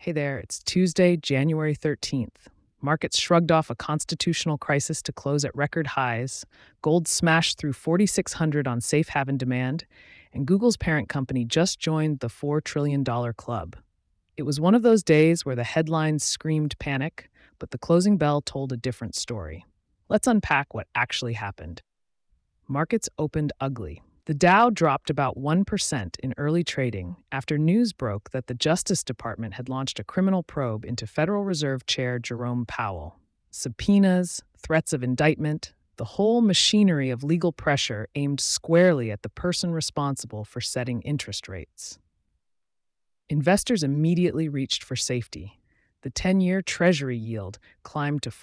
Hey there, it's Tuesday, January 13th. Markets shrugged off a constitutional crisis to close at record highs. Gold smashed through 4,600 on safe haven demand, and Google's parent company just joined the $4 trillion club. It was one of those days where the headlines screamed panic, but the closing bell told a different story. Let's unpack what actually happened. Markets opened ugly. The Dow dropped about 1% in early trading after news broke that the Justice Department had launched a criminal probe into Federal Reserve Chair Jerome Powell. Subpoenas, threats of indictment, the whole machinery of legal pressure aimed squarely at the person responsible for setting interest rates. Investors immediately reached for safety. The 10-year Treasury yield climbed to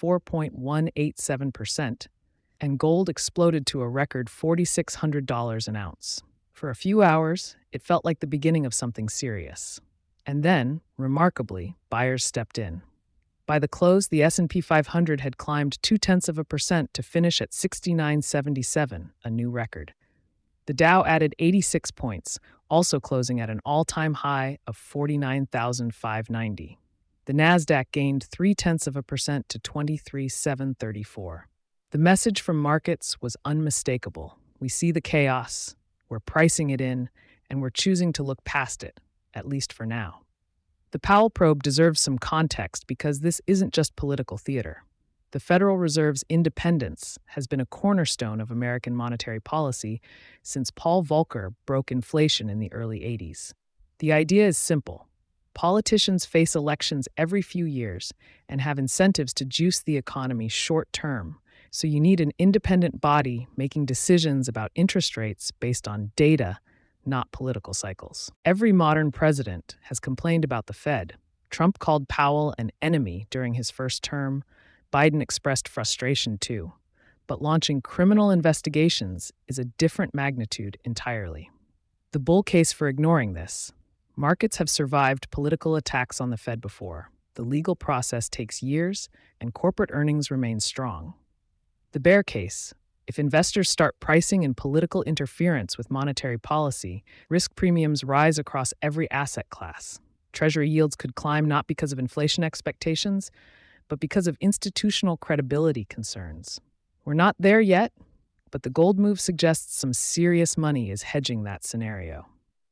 4.187%, and gold exploded to a record $4,600 an ounce. For a few hours, it felt like the beginning of something serious. And then, remarkably, buyers stepped in. By the close, the S&P 500 had climbed 0.2% to finish at 6977, a new record. The Dow added 86 points, also closing at an all-time high of 49,590. The Nasdaq gained 0.3% to 23,734. The message from markets was unmistakable. We see the chaos, we're pricing it in, and we're choosing to look past it, at least for now. The Powell probe deserves some context because this isn't just political theater. The Federal Reserve's independence has been a cornerstone of American monetary policy since Paul Volcker broke inflation in the early 80s. The idea is simple. Politicians face elections every few years and have incentives to juice the economy short term. So you need an independent body making decisions about interest rates based on data, not political cycles. Every modern president has complained about the Fed. Trump called Powell an enemy during his first term. Biden expressed frustration too. But launching criminal investigations is a different magnitude entirely. The bull case for ignoring this: markets have survived political attacks on the Fed before. The legal process takes years, and corporate earnings remain strong. The bear case: if investors start pricing in political interference with monetary policy, risk premiums rise across every asset class. Treasury yields could climb not because of inflation expectations, but because of institutional credibility concerns. We're not there yet, but the gold move suggests some serious money is hedging that scenario.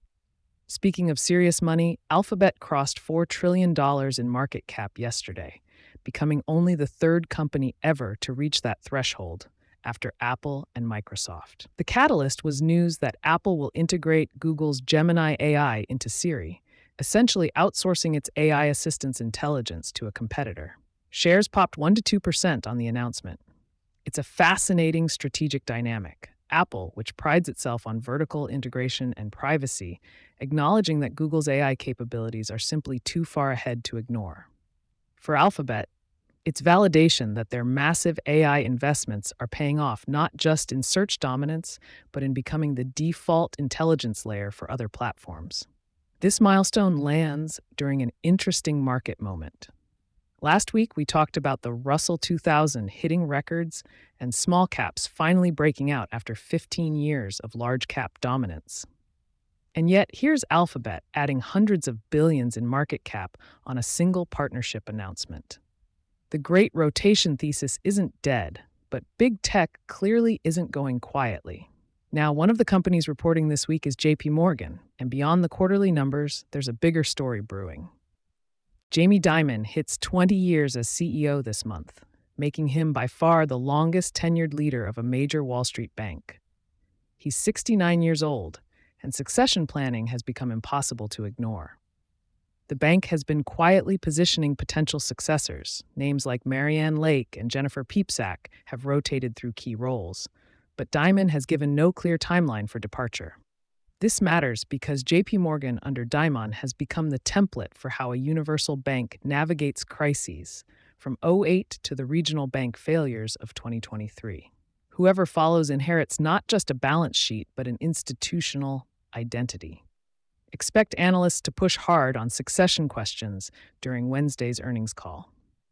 Speaking of serious money, Alphabet crossed $4 trillion in market cap yesterday, becoming only the third company ever to reach that threshold, after Apple and Microsoft. The catalyst was news that Apple will integrate Google's Gemini AI into Siri, essentially outsourcing its AI assistant's intelligence to a competitor. Shares popped 1% to 2% on the announcement. It's a fascinating strategic dynamic. Apple, which prides itself on vertical integration and privacy, acknowledging that Google's AI capabilities are simply too far ahead to ignore. For Alphabet, it's validation that their massive AI investments are paying off not just in search dominance, but in becoming the default intelligence layer for other platforms. This milestone lands during an interesting market moment. Last week, we talked about the Russell 2000 hitting records and small caps finally breaking out after 15 years of large cap dominance. And yet, here's Alphabet adding hundreds of billions in market cap on a single partnership announcement. The great rotation thesis isn't dead, but big tech clearly isn't going quietly. Now, one of the companies reporting this week is JP Morgan, and beyond the quarterly numbers, there's a bigger story brewing. Jamie Dimon hits 20 years as CEO this month, making him by far the longest tenured leader of a major Wall Street bank. He's 69 years old, and succession planning has become impossible to ignore. The bank has been quietly positioning potential successors. Names like Marianne Lake and Jennifer Piepszak have rotated through key roles, but Dimon has given no clear timeline for departure. This matters because JP Morgan under Dimon has become the template for how a universal bank navigates crises, from '08 to the regional bank failures of 2023. Whoever follows inherits not just a balance sheet, but an institutional identity. Expect analysts to push hard on succession questions during Wednesday's earnings call.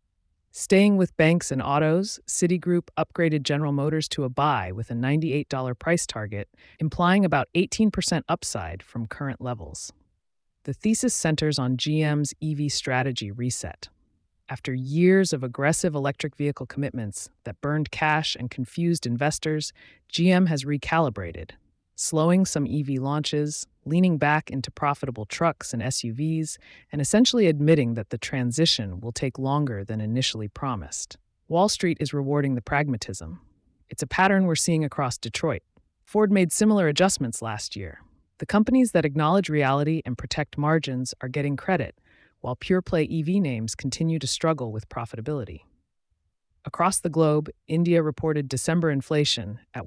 Staying with banks and autos, Citigroup upgraded General Motors to a buy with a $98 price target, implying about 18% upside from current levels. The thesis centers on GM's EV strategy reset. After years of aggressive electric vehicle commitments that burned cash and confused investors, GM has recalibrated, slowing some EV launches, leaning back into profitable trucks and SUVs, and essentially admitting that the transition will take longer than initially promised. Wall Street is rewarding the pragmatism. It's a pattern we're seeing across Detroit. Ford made similar adjustments last year. The companies that acknowledge reality and protect margins are getting credit, while pure-play EV names continue to struggle with profitability. Across the globe, India reported December inflation at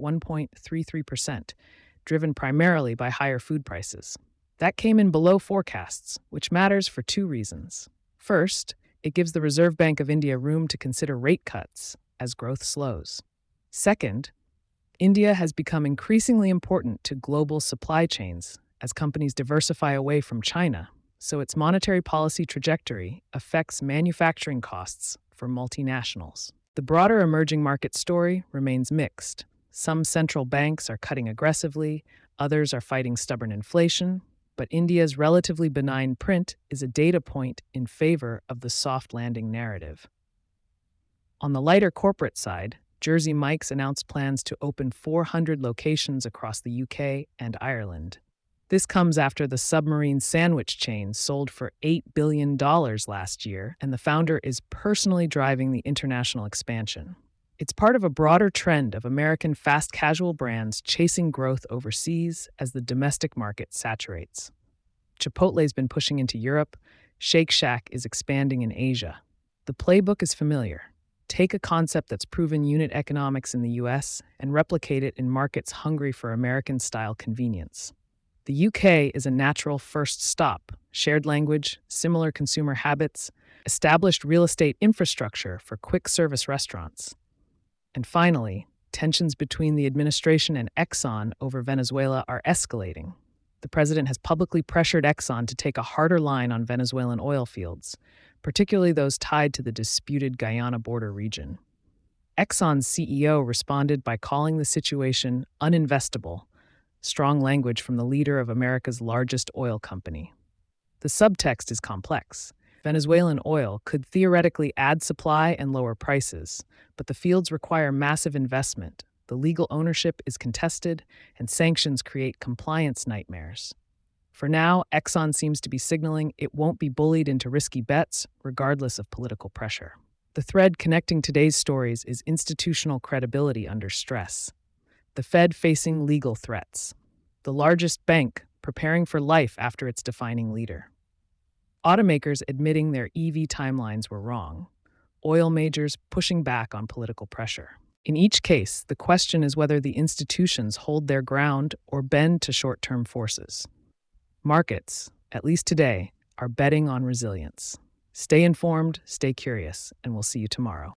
1.33%, driven primarily by higher food prices. That came in below forecasts, which matters for two reasons. First, it gives the Reserve Bank of India room to consider rate cuts as growth slows. Second, India has become increasingly important to global supply chains as companies diversify away from China, so its monetary policy trajectory affects manufacturing costs for multinationals. The broader emerging market story remains mixed. Some central banks are cutting aggressively, others are fighting stubborn inflation, but India's relatively benign print is a data point in favor of the soft landing narrative. On the lighter corporate side, Jersey Mike's announced plans to open 400 locations across the UK and Ireland. This comes after the submarine sandwich chain sold for $8 billion last year, and the founder is personally driving the international expansion. It's part of a broader trend of American fast casual brands chasing growth overseas as the domestic market saturates. Chipotle's been pushing into Europe. Shake Shack is expanding in Asia. The playbook is familiar. Take a concept that's proven unit economics in the US and replicate it in markets hungry for American-style convenience. The UK is a natural first stop. Shared language, similar consumer habits, established real estate infrastructure for quick-service restaurants. And finally, tensions between the administration and Exxon over Venezuela are escalating. The president has publicly pressured Exxon to take a harder line on Venezuelan oil fields, particularly those tied to the disputed Guyana border region. Exxon's CEO responded by calling the situation uninvestable, strong language from the leader of America's largest oil company. The subtext is complex. Venezuelan oil could theoretically add supply and lower prices, but the fields require massive investment, the legal ownership is contested, and sanctions create compliance nightmares. For now, Exxon seems to be signaling it won't be bullied into risky bets, regardless of political pressure. The thread connecting today's stories is institutional credibility under stress. The Fed facing legal threats. The largest bank preparing for life after its defining leader. Automakers admitting their EV timelines were wrong. Oil majors pushing back on political pressure. In each case, the question is whether the institutions hold their ground or bend to short-term forces. Markets, at least today, are betting on resilience. Stay informed, stay curious, and we'll see you tomorrow.